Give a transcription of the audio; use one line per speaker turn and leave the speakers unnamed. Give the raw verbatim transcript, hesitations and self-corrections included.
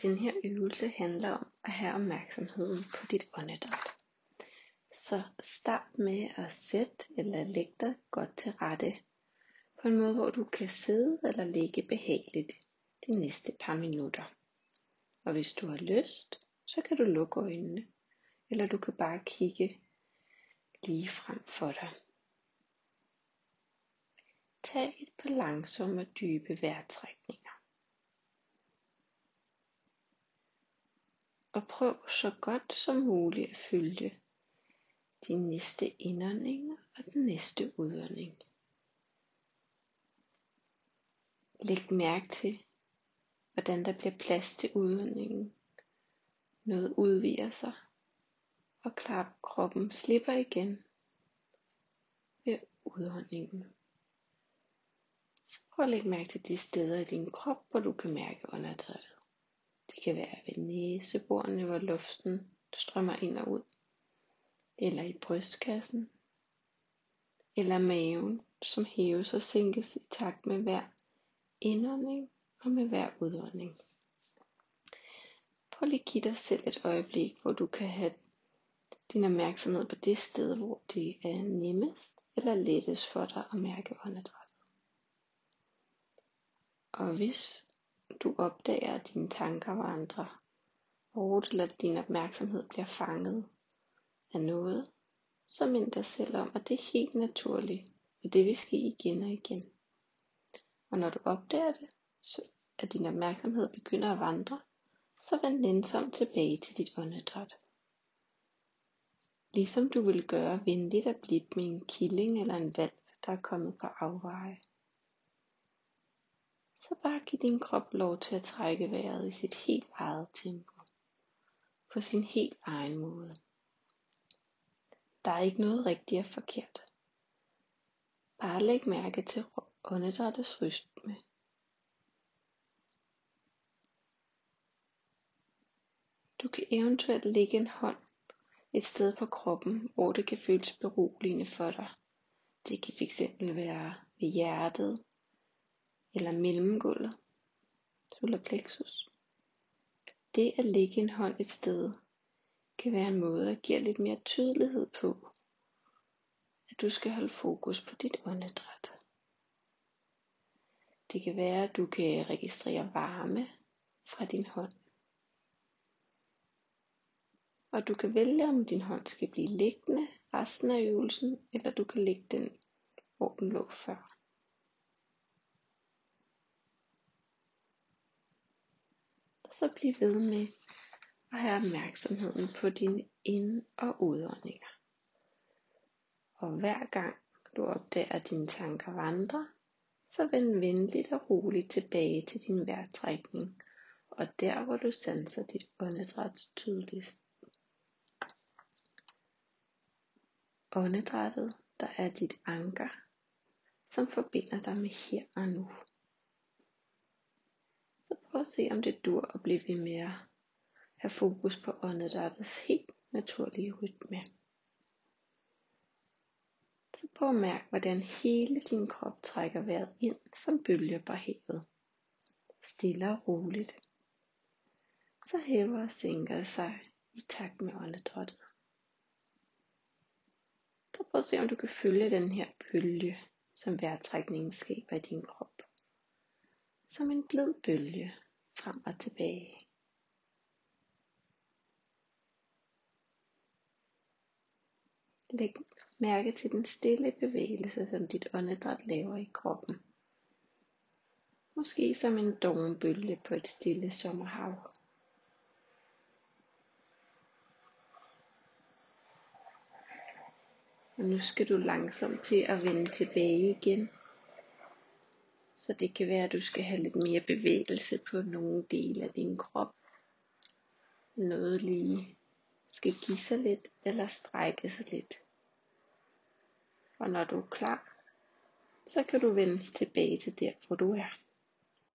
Den her øvelse handler om at have opmærksomheden på dit åndedræt. Så start med at sætte eller lægge dig godt til rette på en måde, hvor du kan sidde eller ligge behageligt de næste par minutter. Og hvis du har lyst, så kan du lukke øjnene, eller du kan bare kigge lige frem for dig. Tag et par langsomme og dybe vejrtrækninger. Og prøv så godt som muligt at følge din næste indånding og den næste udånding. Læg mærke til, hvordan der bliver plads til udåndingen. Noget udvider sig, og klar kroppen slipper igen ved udåndingen. Så prøv at lægge mærke til de steder i din krop, hvor du kan mærke åndedrættet. Det kan være ved næseborene, hvor luften strømmer ind og ud, eller i brystkassen, eller maven, som hæves og sænkes i takt med hver indånding og med hver udånding. Prøv lige at give dig selv et øjeblik, hvor du kan have din opmærksomhed på det sted, hvor det er nemmest eller lettest for dig at mærke åndedrættet. Og hvis du opdager, at dine tanker vandrer hårdt, eller at din opmærksomhed bliver fanget af noget, så mind dig selv om, at det er helt naturligt, og det vil ske igen og igen. Og når du opdager det, så at din opmærksomhed begynder at vandre, så vend nænsomt tilbage til dit åndedræt. Ligesom du vil gøre venligt og blidt med en killing eller en hvalp, der er kommet på afveje. Så bare giv din krop lov til at trække vejret i sit helt eget tempo, på sin helt egen måde. Der er ikke noget rigtigt og forkert. Bare læg mærke til åndedrættets rytme. Du kan eventuelt lægge en hånd et sted på kroppen, hvor det kan føles beroligende for dig. Det kan fx være ved hjertet, eller mellemgulvet, solar plexus. Det at lægge en hånd et sted, kan være en måde at give lidt mere tydelighed på, at du skal holde fokus på dit åndedræt. Det kan være, at du kan registrere varme fra din hånd. Og du kan vælge, om din hånd skal blive liggende resten af øvelsen, eller du kan lægge den, hvor den lå før. Så bliv ved med at have opmærksomheden på dine ind- og udåndinger. Og hver gang du opdager, at dine tanker vandrer, så vend venligt og roligt tilbage til din vejrtrækning, og der hvor du sanser dit åndedræt tydeligst. Åndedrættet, der er dit anker, som forbinder dig med her og nu. Så prøv at se, om det dur at blive ved med at have fokus på åndedrættets helt naturlige rytme. Så prøv at mærke, hvordan hele din krop trækker vejret ind som bølger på havet. Stille og roligt. Så hæver og sænker sig i takt med åndedrættet. Så prøv at se, om du kan følge den her bølge, som vejrtrækningen skaber i din krop. Som en blid bølge frem og tilbage. Læg mærke til den stille bevægelse, som dit åndedræt laver i kroppen. Måske som en doven bølge på et stille sommerhav. Og nu skal du langsomt til at vende tilbage igen. Så det kan være, at du skal have lidt mere bevægelse på nogle dele af din krop. Noget lige skal give sig lidt eller strække sig lidt. Og når du er klar, så kan du vende tilbage til der, hvor du er.